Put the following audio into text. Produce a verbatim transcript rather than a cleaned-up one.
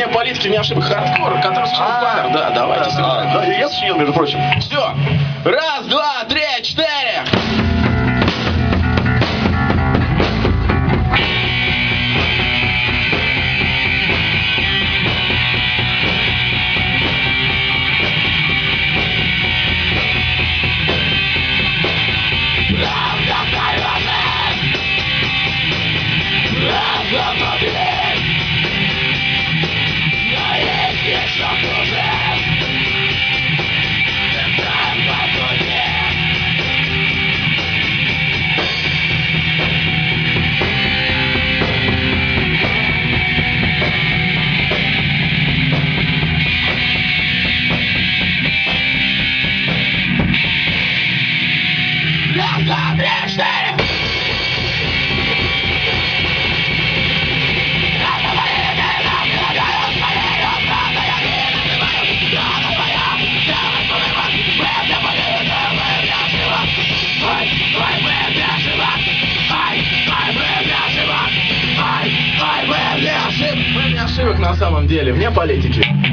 Вне политики, вне ошибок, хардкор, который сочинил Слайдер. Да, давайте сыграем. Да, я сочинил, между прочим. Все. Раз, два, три, четыре. Раз, два, три, четыре. Мы вне ошибок на самом деле, вне политики.